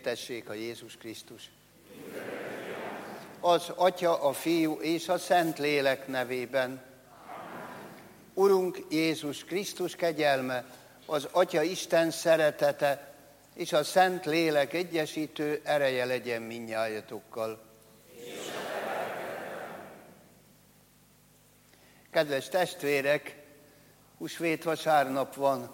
Dicsértessék a Jézus Krisztus. Az Atya, a Fiú és a Szentlélek nevében. Urunk Jézus Krisztus kegyelme, az Atya Isten szeretete és a Szentlélek egyesítő ereje legyen mindnyájatokkal. Kedves testvérek, húsvét vasárnap van.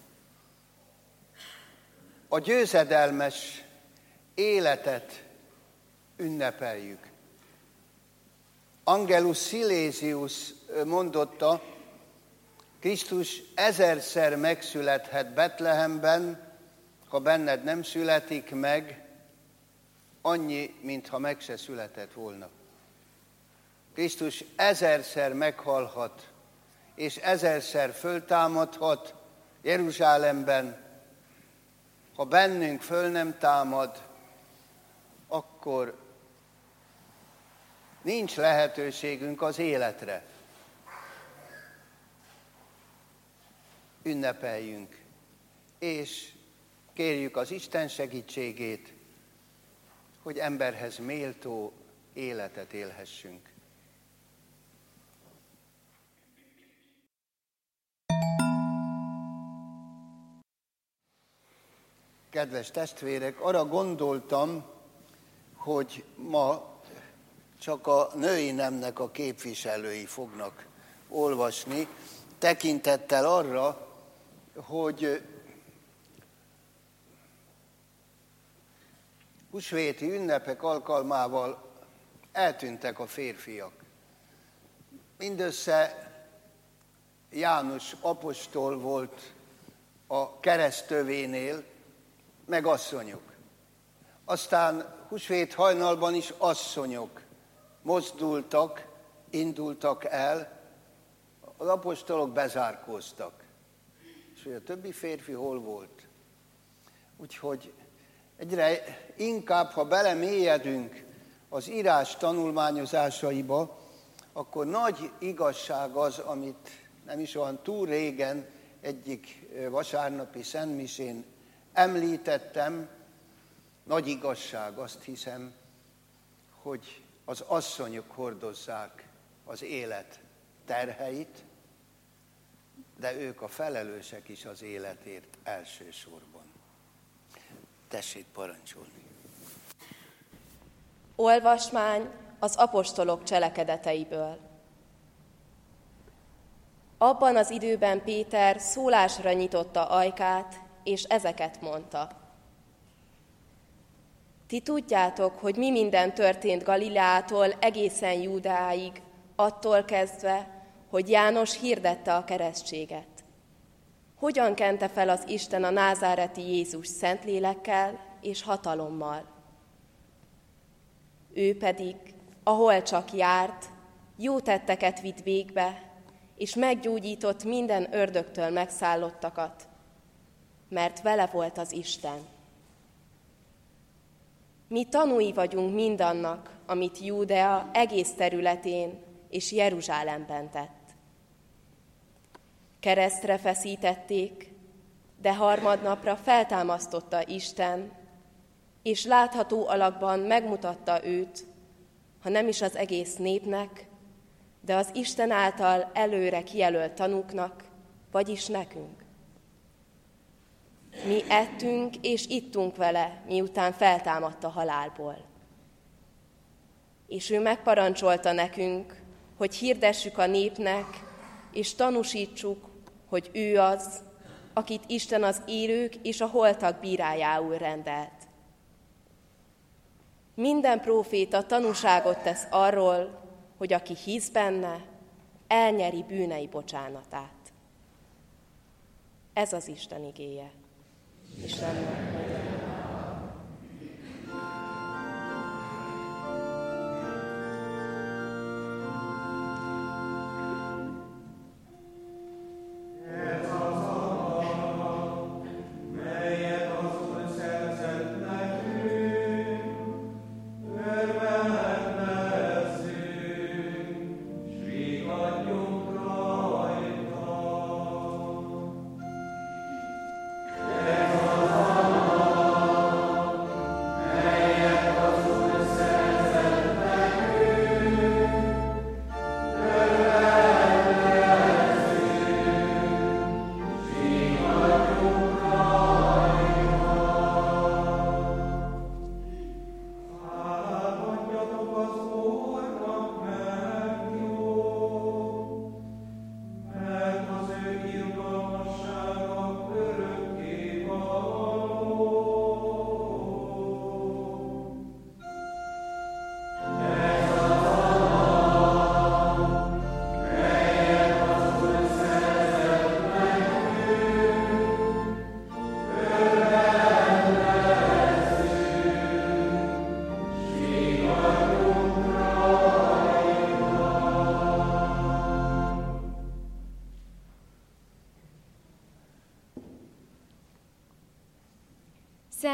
A győzedelmes életet ünnepeljük. Angelus Silesius mondotta, Krisztus 1000-szer megszülethet Betlehemben, ha benned nem születik meg, annyi, mintha meg se született volna. Krisztus 1000-szer meghalhat, és 1000-szer föltámadhat Jeruzsálemben. Ha bennünk föl nem támad, akkor nincs lehetőségünk az életre. Ünnepeljünk, és kérjük az Isten segítségét, hogy emberhez méltó életet élhessünk. Kedves testvérek, arra gondoltam, hogy ma csak a női nemnek a képviselői fognak olvasni, tekintettel arra, hogy húsvéti ünnepek alkalmával eltűntek a férfiak. Mindössze János apostol volt a keresztövénél, meg asszonyok. Aztán húsvét hajnalban is asszonyok mozdultak, indultak el, az apostolok bezárkóztak. És hogy a többi férfi hol volt? Úgyhogy egyre inkább, ha belemélyedünk az írás tanulmányozásaiba, akkor nagy igazság az, amit nem is olyan túl régen egyik vasárnapi szentmisén említettem, nagy igazság, azt hiszem, hogy az asszonyok hordozzák az élet terheit, de ők a felelősek is az életért elsősorban. Tessék parancsolni. Olvasmány az apostolok cselekedeteiből. Abban az időben Péter szólásra nyitotta ajkát, és ezeket mondta. Ti tudjátok, hogy mi minden történt Galileától egészen Júdeáig, attól kezdve, hogy János hirdette a keresztséget. Hogyan kente fel az Isten a názáreti Jézus Szentlélekkel és hatalommal. Ő pedig, ahol csak járt, jó tetteket vitt végbe, és meggyógyított minden ördögtől megszállottakat, mert vele volt az Isten. Mi tanúi vagyunk mindannak, amit Júdea egész területén és Jeruzsálemben tett. Keresztre feszítették, de harmadnapra feltámasztotta Isten, és látható alakban megmutatta őt, ha nem is az egész népnek, de az Isten által előre kijelölt tanúknak, vagyis nekünk. Mi ettünk és ittunk vele, miután feltámadt a halálból. És ő megparancsolta nekünk, hogy hirdessük a népnek, és tanúsítsuk, hogy ő az, akit Isten az élők és a holtak bírájául rendelt. Minden próféta tanúságot tesz arról, hogy aki hisz benne, elnyeri bűnei bocsánatát. Ez az Isten igéje. Istennek. Amen.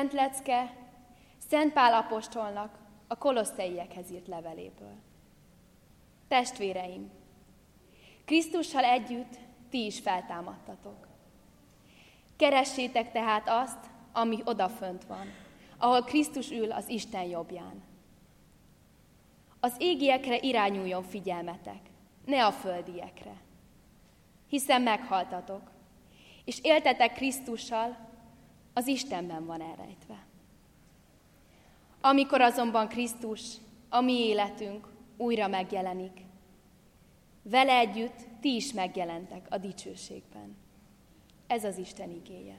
Szent lecke Szent Pál apostolnak a kolosszeiekhez írt leveléből. Testvéreim, Krisztussal együtt ti is feltámadtatok. Keressétek tehát azt, ami odafönt van, ahol Krisztus ül az Isten jobbján. Az égiekre irányuljon figyelmetek, ne a földiekre, hiszen meghaltatok, és éltetek Krisztussal, az Istenben van elrejtve. Amikor azonban Krisztus, a mi életünk újra megjelenik, vele együtt ti is megjelentek a dicsőségben. Ez az Isten igéje.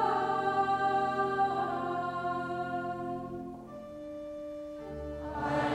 Alleluia.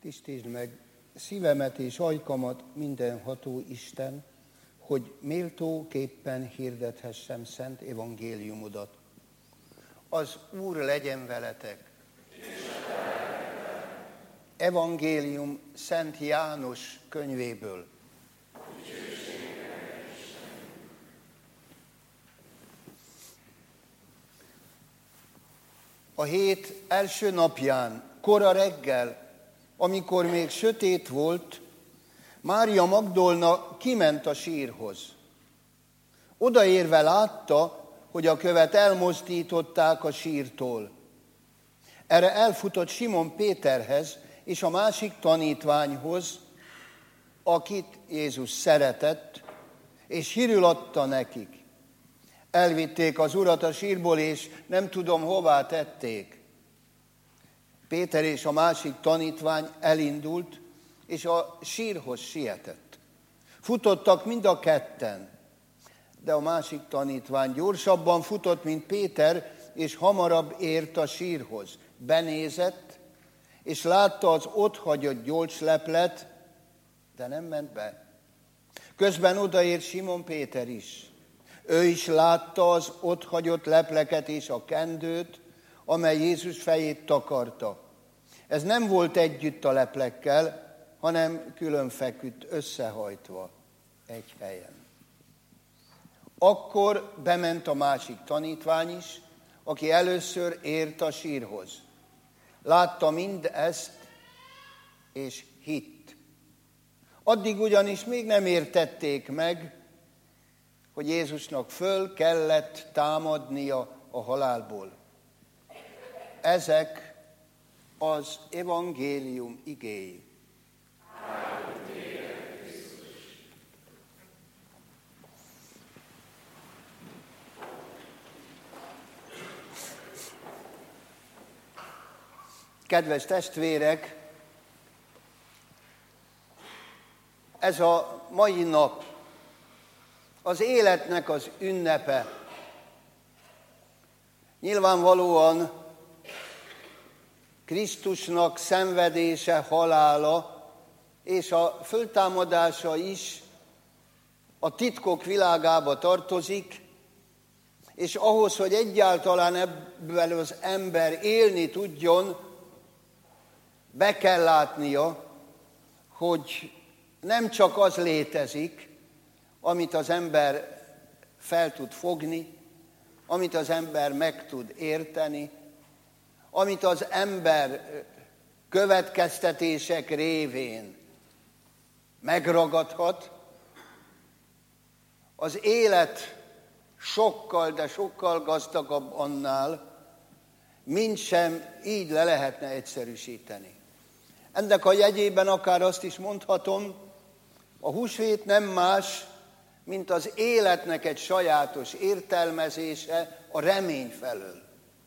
Tisztítsd meg szívemet és ajkamat, mindenható Isten, hogy méltóképpen hirdethessem szent evangéliumodat. Az Úr legyen veletek! Evangélium Szent János könyvéből. A hét első napján, kora reggel, amikor még sötét volt, Mária Magdolna kiment a sírhoz. Odaérve látta, hogy a követ elmozdították a sírtól. Erre elfutott Simon Péterhez és a másik tanítványhoz, akit Jézus szeretett, és hírül adta nekik. Elvitték az Urat a sírból, és nem tudom, hová tették. Péter és a másik tanítvány elindult, és a sírhoz sietett. Futottak mind a ketten, de a másik tanítvány gyorsabban futott, mint Péter, és hamarabb ért a sírhoz. Benézett, és látta az otthagyott gyolcsleplet, de nem ment be. Közben odaért Simon Péter is. Ő is látta az otthagyott lepleket és a kendőt, amely Jézus fejét takarta. Ez nem volt együtt a leplekkel, hanem külön feküdt összehajtva egy helyen. Akkor bement a másik tanítvány is, aki először ért a sírhoz. Látta mindezt, és hitt. Addig ugyanis még nem értették meg, hogy Jézusnak föl kellett támadnia a halálból. Ezek az evangélium igéi. Kedves testvérek, ez a mai nap az életnek az ünnepe. Nyilvánvalóan Krisztusnak szenvedése, halála és a föltámadása is a titkok világába tartozik, és ahhoz, hogy egyáltalán ebben az ember élni tudjon, be kell látnia, hogy nem csak az létezik, amit az ember fel tud fogni, amit az ember meg tud érteni, amit az ember következtetések révén megragadhat. Az élet sokkal, de sokkal gazdagabb annál, mint sem így le lehetne egyszerűsíteni. Ennek a jegyében akár azt is mondhatom, a húsvét nem más, mint az életnek egy sajátos értelmezése a remény felől.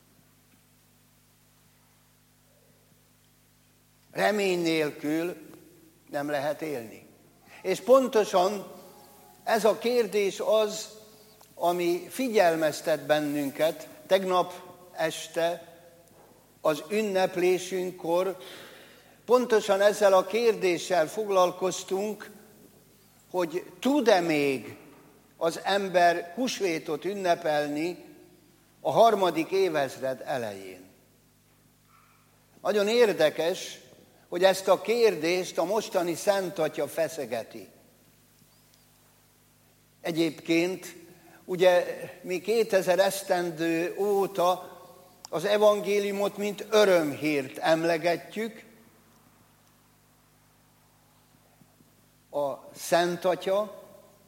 Remény nélkül nem lehet élni. És pontosan ez a kérdés az, ami figyelmeztet bennünket. Tegnap este az ünneplésünkkor pontosan ezzel a kérdéssel foglalkoztunk, hogy tud-e még az ember húsvétot ünnepelni a 3. évezred elején. Nagyon érdekes, hogy ezt a kérdést a mostani Szent Atya feszegeti. Egyébként, ugye mi 2000 esztendő óta az evangéliumot mint örömhírt emlegetjük. A Szent Atya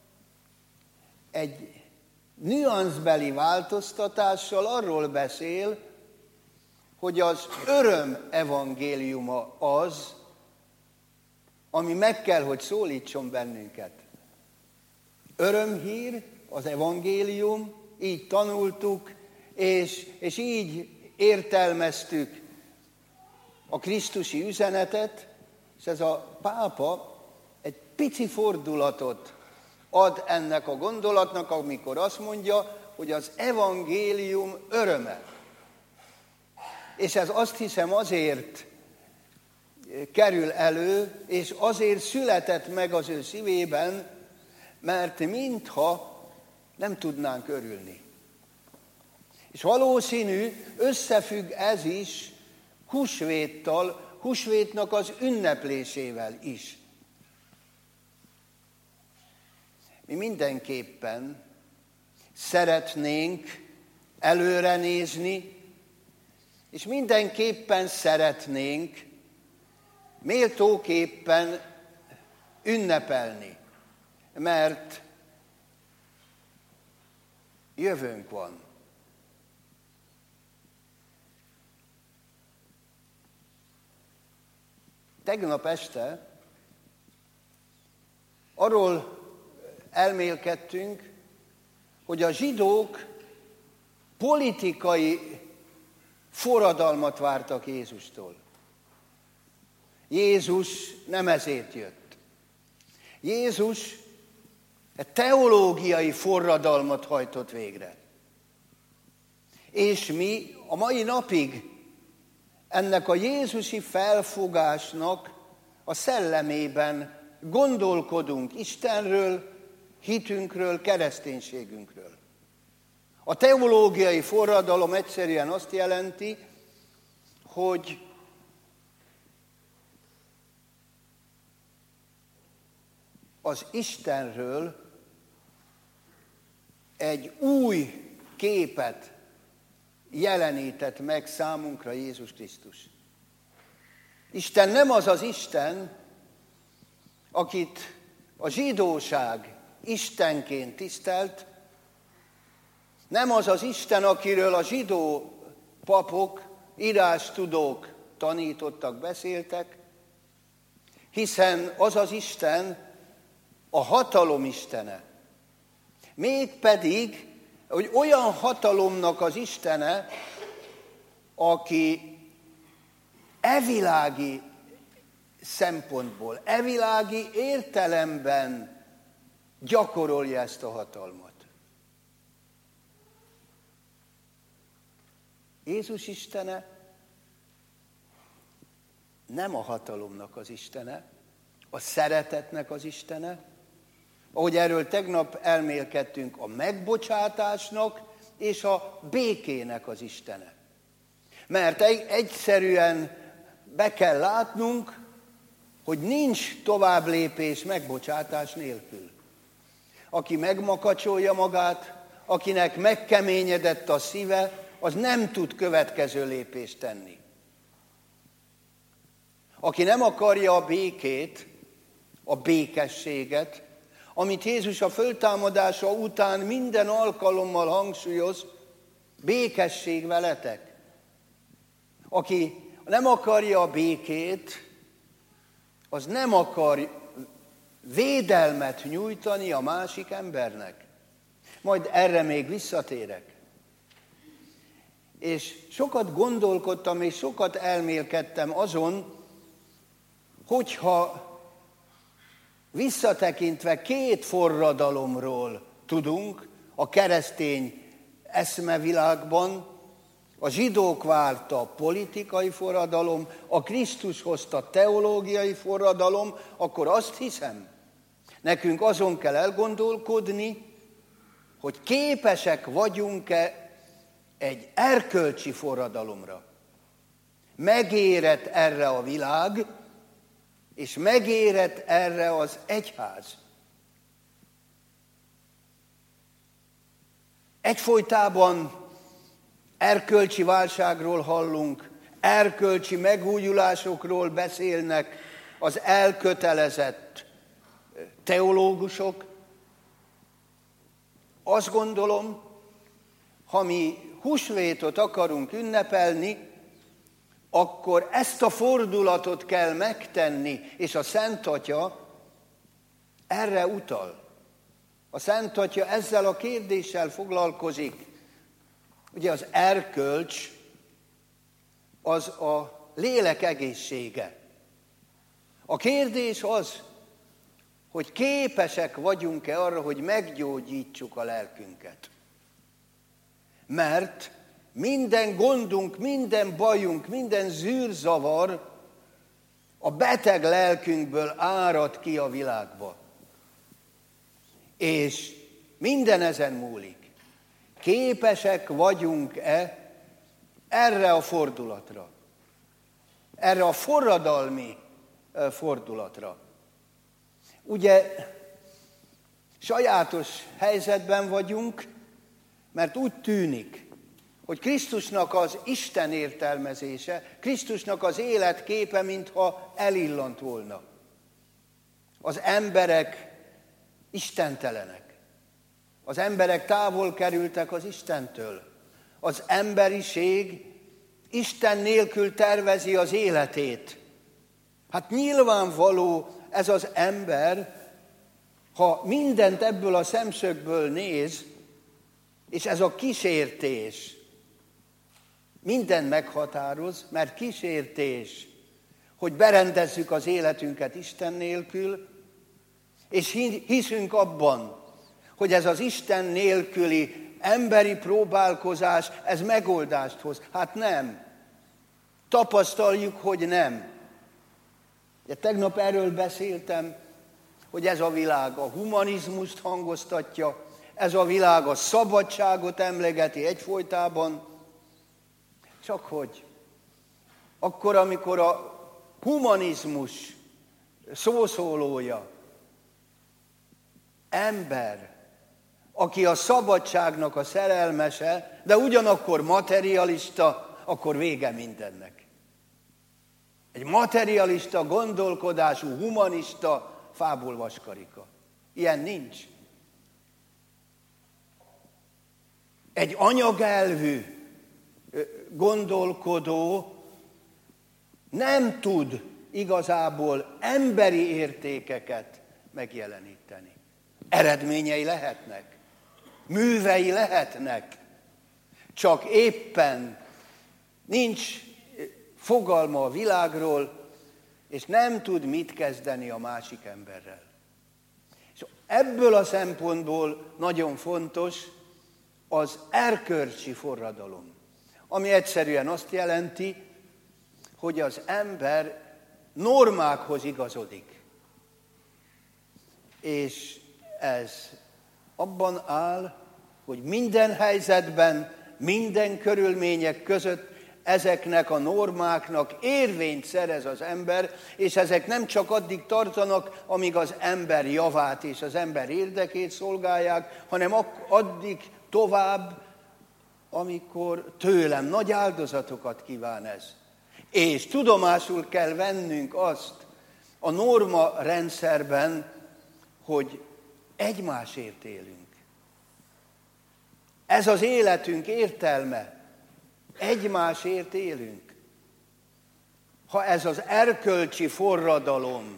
egy nüanszbeli változtatással arról beszél, hogy az öröm evangéliuma az, ami meg kell, hogy szólítson bennünket. Örömhír, az evangélium, így tanultuk, és így értelmeztük a krisztusi üzenetet, és ez a pápa egy pici fordulatot ad ennek a gondolatnak, amikor azt mondja, hogy az evangélium öröme. És ez azt hiszem azért kerül elő, és azért született meg az ő szívében, mert mintha nem tudnánk örülni. És valószínű, összefügg ez is húsvéttal, húsvétnak az ünneplésével is. Mi mindenképpen szeretnénk előre nézni, és mindenképpen szeretnénk méltóképpen ünnepelni, mert jövőnk van. Tegnap este arról elmélkedtünk, hogy a zsidók politikai forradalmat vártak Jézustól. Jézus nem ezért jött. Jézus teológiai forradalmat hajtott végre. És mi a mai napig ennek a jézusi felfogásnak a szellemében gondolkodunk Istenről, hitünkről, kereszténységünkről. A teológiai forradalom egyszerűen azt jelenti, hogy az Istenről egy új képet jelenített meg számunkra Jézus Krisztus. Isten nem az az Isten, akit a zsidóság istenként tisztelt, nem az az Isten, akiről a zsidó papok, írástudók tanítottak, beszéltek, hiszen az az Isten a hatalom istene. Mégpedig, hogy olyan hatalomnak az istene, aki evilági szempontból, evilági értelemben gyakorolja ezt a hatalmat. Jézus istene nem a hatalomnak az istene, a szeretetnek az istene, ahogy erről tegnap elmélkedtünk, a megbocsátásnak és a békének az istene. Mert egyszerűen be kell látnunk, hogy nincs tovább lépés megbocsátás nélkül. Aki megmakacsolja magát, akinek megkeményedett a szíve, az nem tud következő lépést tenni. Aki nem akarja a békét, a békességet, amit Jézus a föltámadása után minden alkalommal hangsúlyoz, békesség veletek. Aki nem akarja a békét, az nem akar védelmet nyújtani a másik embernek. Majd erre még visszatérek. És sokat gondolkodtam, és sokat elmélkedtem azon, hogyha visszatekintve két forradalomról tudunk a keresztény eszmevilágban, a zsidók várta politikai forradalom, a Krisztus hozta teológiai forradalom, akkor azt hiszem, nekünk azon kell elgondolkodni, hogy képesek vagyunk-e egy erkölcsi forradalomra. Megérett erre a világ, és megérett erre az egyház. Egyfolytában erkölcsi válságról hallunk, erkölcsi megújulásokról beszélnek az elkötelezett teológusok. Azt gondolom, ha mi húsvétot akarunk ünnepelni, akkor ezt a fordulatot kell megtenni, és a Szent Atya erre utal. A Szent Atya ezzel a kérdéssel foglalkozik. Ugye az erkölcs az a lélek egészsége. A kérdés az, hogy képesek vagyunk-e arra, hogy meggyógyítsuk a lelkünket. Mert minden gondunk, minden bajunk, minden zűrzavar a beteg lelkünkből árad ki a világba. És minden ezen múlik. Képesek vagyunk-e erre a fordulatra? Erre a forradalmi fordulatra. Ugye sajátos helyzetben vagyunk, mert úgy tűnik, hogy Krisztusnak az Isten értelmezése, Krisztusnak az életképe, mintha elillant volna. Az emberek istentelenek. Az emberek távol kerültek az Istentől. Az emberiség Isten nélkül tervezi az életét. Hát nyilvánvaló ez az ember, ha mindent ebből a szemszögből néz, és ez a kísértés mindent meghatároz, mert kísértés, hogy berendezzük az életünket Isten nélkül, és hiszünk abban, hogy ez az Isten nélküli emberi próbálkozás, ez megoldást hoz. Hát nem. Tapasztaljuk, hogy nem. De tegnap erről beszéltem, hogy ez a világ a humanizmust hangoztatja, ez a világ a szabadságot emlegeti egyfolytában, csak hogy akkor, amikor a humanizmus szószólója ember, aki a szabadságnak a szerelmese, de ugyanakkor materialista, akkor vége mindennek. Egy materialista, gondolkodású, humanista fából vaskarika. Ilyen nincs. Egy anyagelvű gondolkodó nem tud igazából emberi értékeket megjeleníteni. Eredményei lehetnek, művei lehetnek, csak éppen nincs fogalma a világról, és nem tud mit kezdeni a másik emberrel. És ebből a szempontból nagyon fontos az erkölcsi forradalom, ami egyszerűen azt jelenti, hogy az ember normákhoz igazodik. És ez abban áll, hogy minden helyzetben, minden körülmények között ezeknek a normáknak érvényt szerez az ember, és ezek nem csak addig tartanak, amíg az ember javát és az ember érdekét szolgálják, hanem addig tovább, amikor tőlem nagy áldozatokat kíván ez. És tudomásul kell vennünk azt a norma rendszerben, hogy egymásért élünk. Ez az életünk értelme. Egymásért élünk. Ha ez az erkölcsi forradalom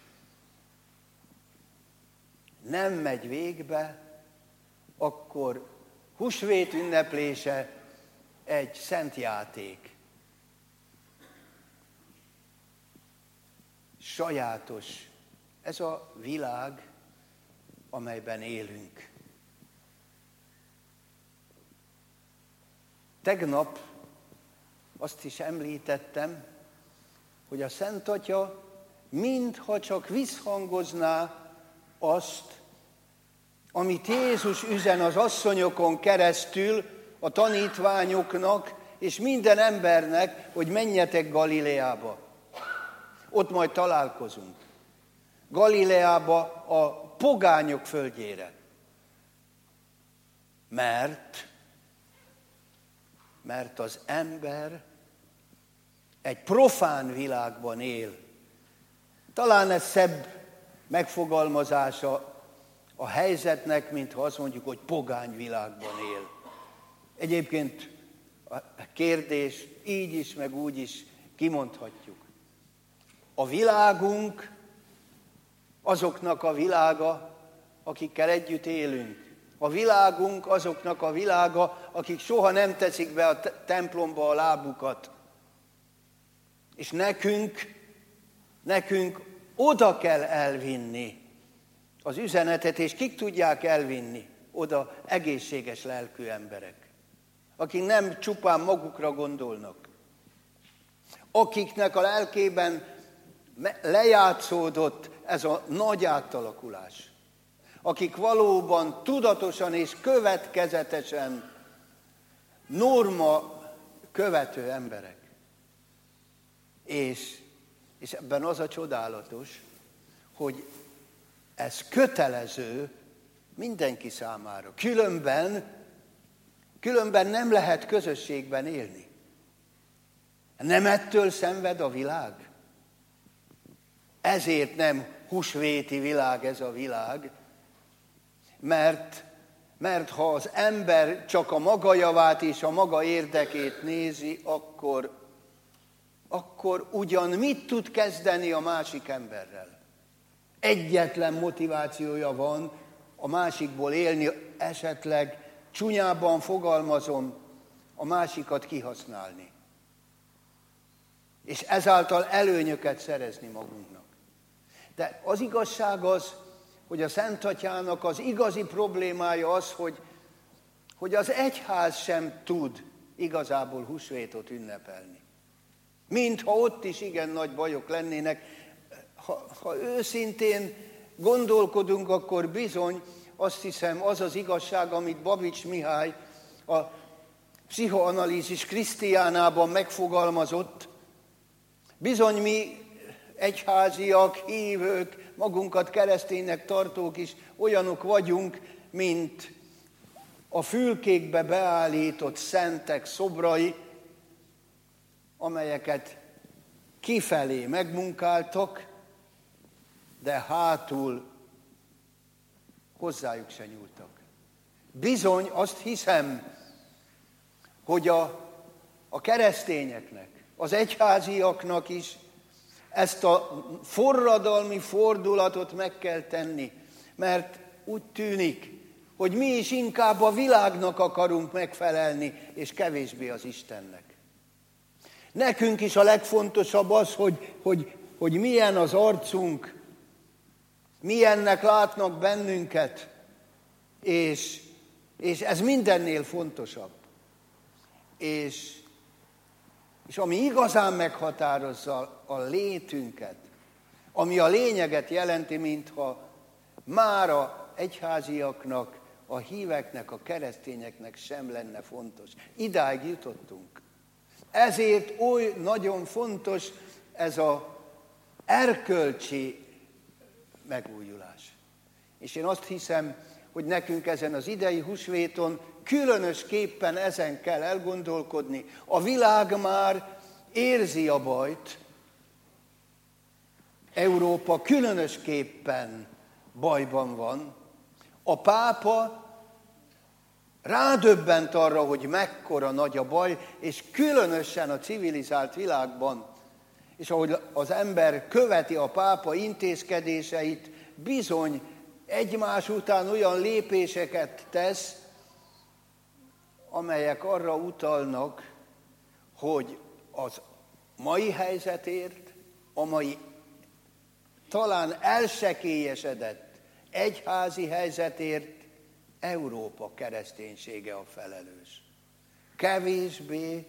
nem megy végbe, akkor húsvét ünneplése egy szent játék. Sajátos ez a világ, amelyben élünk. Tegnap azt is említettem, hogy a Szent Atya mintha csak visszhangozná azt, amit Jézus üzen az asszonyokon keresztül a tanítványoknak és minden embernek, hogy menjetek Galileába. Ott majd találkozunk. Galileába, a pogányok földjére. Mert az ember egy profán világban él. Talán ez szebb megfogalmazása a helyzetnek, mintha azt mondjuk, hogy pogány világban él. Egyébként a kérdés így is, meg úgy is kimondhatjuk. A világunk azoknak a világa, akikkel együtt élünk. A világunk azoknak a világa, akik soha nem teszik be a templomba a lábukat. És nekünk oda kell elvinni az üzenetet, és kik tudják elvinni oda? Egészséges lelkű emberek, akik nem csupán magukra gondolnak, akiknek a lelkében lejátszódott ez a nagy átalakulás. Akik valóban tudatosan és következetesen norma követő emberek. És ebben az a csodálatos, hogy ez kötelező mindenki számára. Különben nem lehet közösségben élni. Nem ettől szenved a világ? Ezért nem húsvéti világ ez a világ, mert ha az ember csak a maga javát és a maga érdekét nézi, akkor ugyan mit tud kezdeni a másik emberrel? Egyetlen motivációja van a másikból élni, esetleg csúnyában fogalmazom, a másikat kihasználni. És ezáltal előnyöket szerezni magunknak. De az igazság az, hogy a Szent Atyának az igazi problémája az, hogy az egyház sem tud igazából húsvétot ünnepelni. Mintha ott is igen nagy bajok lennének. Ha őszintén gondolkodunk, akkor bizony azt hiszem az az igazság, amit Babics Mihály a Pszichoanalízis Krisztiánában megfogalmazott. Bizony mi egyháziak, hívők, magunkat kereszténynek tartók is olyanok vagyunk, mint a fülkékbe beállított szentek szobrai, amelyeket kifelé megmunkáltak, de hátul hozzájuk se nyúltak. Bizony azt hiszem, hogy a keresztényeknek, az egyháziaknak is ezt a forradalmi fordulatot meg kell tenni, mert úgy tűnik, hogy mi is inkább a világnak akarunk megfelelni, és kevésbé az Istennek. Nekünk is a legfontosabb az, hogy milyen az arcunk, milyennek látnak bennünket, és ez mindennél fontosabb. És ami igazán meghatározza a létünket, ami a lényeget jelenti, mintha már a egyháziaknak, a híveknek, a keresztényeknek sem lenne fontos. Idáig jutottunk. Ezért oly nagyon fontos ez az erkölcsi megújulás. És én azt hiszem, hogy nekünk ezen az idei húsvéton különösképpen ezen kell elgondolkodni. A világ már érzi a bajt, Európa különösképpen bajban van. A pápa rádöbbent arra, hogy mekkora nagy a baj, és különösen a civilizált világban, és ahogy az ember követi a pápa intézkedéseit, bizony egymás után olyan lépéseket tesz, amelyek arra utalnak, hogy az mai helyzetért, a mai talán elsekélyesedett egyházi helyzetért Európa kereszténysége a felelős. Kevésbé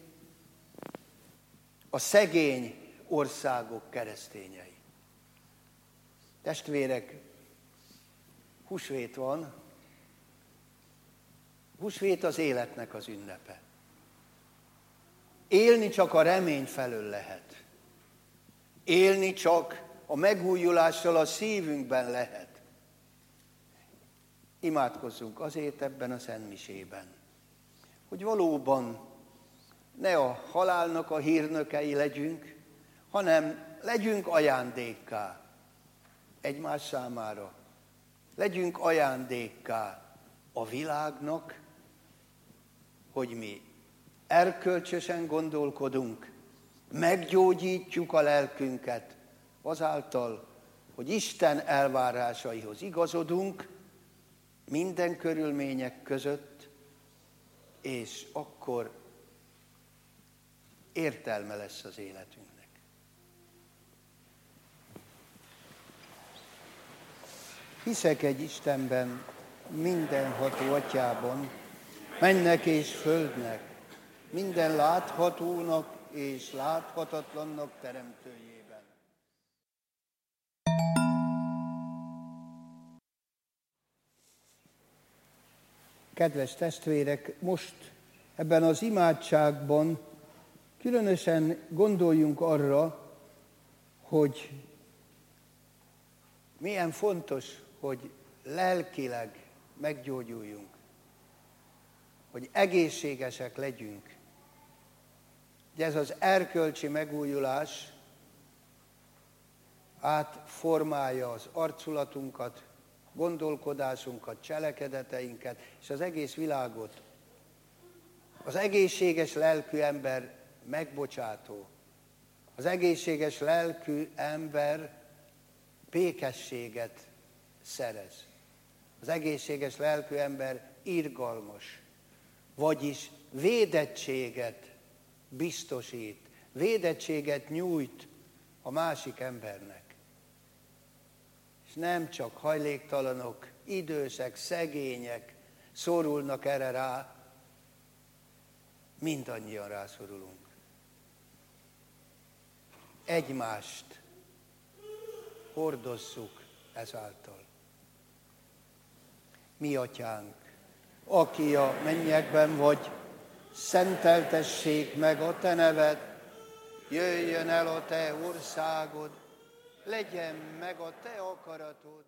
a szegény országok keresztényei. Testvérek, húsvét van. Húsvét az életnek az ünnepe. Élni csak a remény felől lehet. Élni csak a megújulással a szívünkben lehet. Imádkozzunk azért ebben a szentmisében, hogy valóban ne a halálnak a hírnökei legyünk, hanem legyünk ajándékká egymás számára. Legyünk ajándékká a világnak, hogy mi erkölcsösen gondolkodunk, meggyógyítjuk a lelkünket azáltal, hogy Isten elvárásaihoz igazodunk minden körülmények között, és akkor értelme lesz az életünknek. Hiszek egy Istenben, mindenható Atyában, mennek és földnek, minden láthatónak és láthatatlannak teremtőjében. Kedves testvérek, most ebben az imádságban különösen gondoljunk arra, hogy milyen fontos, hogy lelkileg meggyógyuljunk, hogy egészségesek legyünk. Ugye ez az erkölcsi megújulás átformálja az arculatunkat, gondolkodásunkat, cselekedeteinket és az egész világot. Az egészséges lelkű ember megbocsátó. Az egészséges lelkű ember békességet szerez. Az egészséges lelkű ember irgalmas, vagyis védettséget biztosít, védettséget nyújt a másik embernek. És nem csak hajléktalanok, idősek, szegények szorulnak erre rá, mindannyian rászorulunk. Egymást hordozzuk ezáltal. Mi atyánk, aki a mennyekben vagy, szenteltessék meg a te neved, jöjjön el a te országod, legyen meg a te akaratod.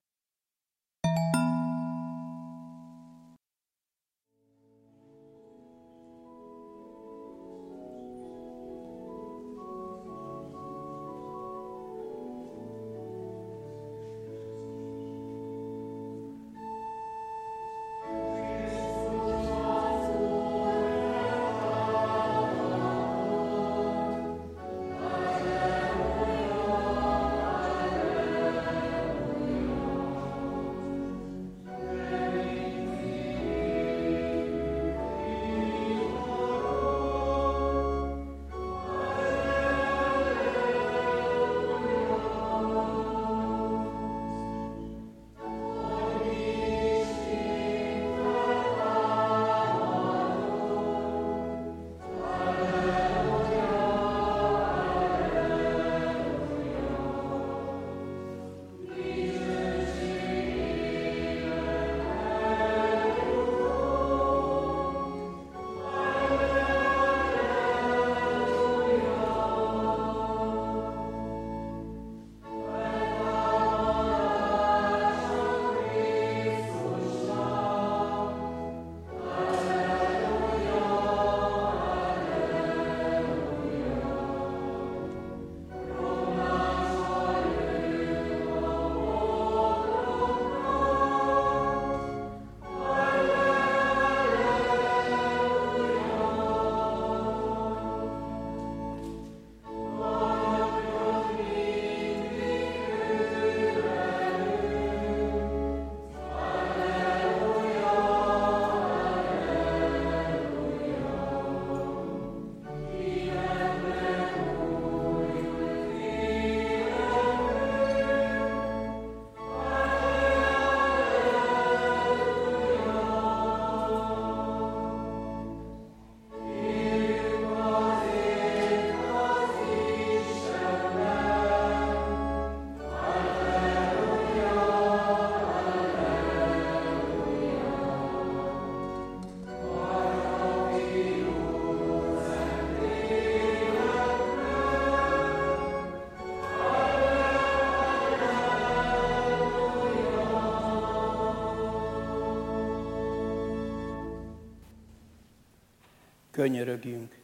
Könyörögjünk.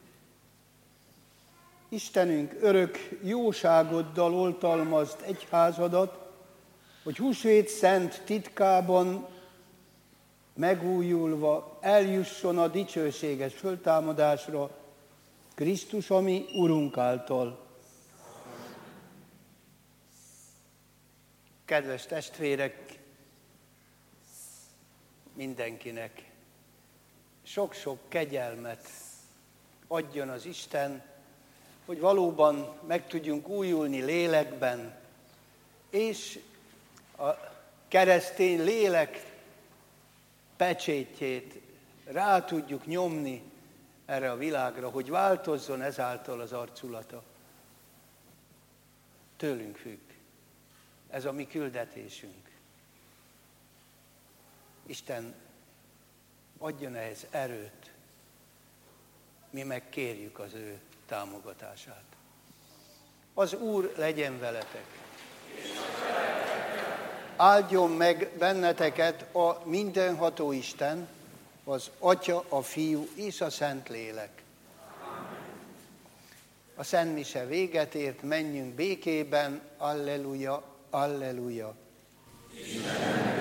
Istenünk, örök jóságoddal oltalmazd egyházadat, hogy húsvét szent titkában megújulva eljusson a dicsőséges föltámadásra Krisztus, ami Urunk által. Kedves testvérek, mindenkinek sok-sok kegyelmet adjon az Isten, hogy valóban meg tudjunk újulni lélekben, és a keresztény lélek pecsétjét rá tudjuk nyomni erre a világra, hogy változzon ezáltal az arculata. Tőlünk függ. Ez a mi küldetésünk. Isten adjon ehhez erőt. Mi megkérjük az ő támogatását. Az Úr legyen veletek. Áldjon meg benneteket a mindenható Isten, az Atya, a Fiú és a Szentlélek. A Szent Mise véget ért, menjünk békében, alleluja, alleluja.